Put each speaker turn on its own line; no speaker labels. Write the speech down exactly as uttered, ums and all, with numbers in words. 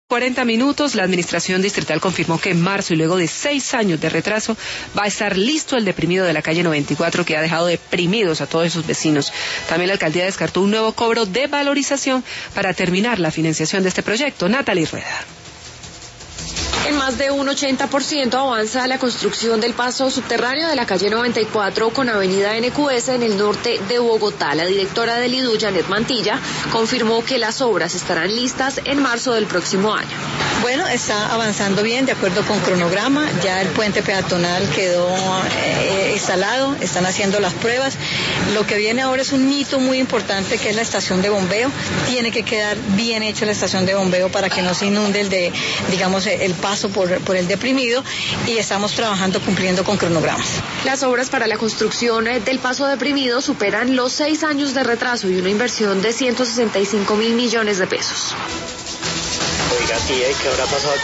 cuarenta minutos, la Administración Distrital confirmó que en marzo y luego de seis años de retraso va a estar listo el deprimido de la calle noventa y cuatro que ha dejado deprimidos a todos sus vecinos. También la alcaldía descartó un nuevo cobro de valorización para terminar la financiación de este proyecto. Natalie Rueda.
En más de un ochenta por ciento avanza la construcción del paso subterráneo de la calle noventa y cuatro con avenida N Q S en el norte de Bogotá. La directora del I D U, Janet Mantilla, confirmó que las obras estarán listas en marzo del próximo año.
Bueno, está avanzando bien, de acuerdo con cronograma. Ya el puente peatonal quedó eh, instalado, están haciendo las pruebas. Lo que viene ahora es un hito muy importante, que es la estación de bombeo. Tiene que quedar bien hecha la estación de bombeo para que no se inunde el de, digamos, el paso por, por el deprimido, y estamos trabajando cumpliendo con cronogramas.
Las obras para la construcción del paso deprimido superan los seis años de retraso y una inversión de ciento sesenta y cinco mil millones de pesos.
Oiga, tía, ¿qué habrá pasado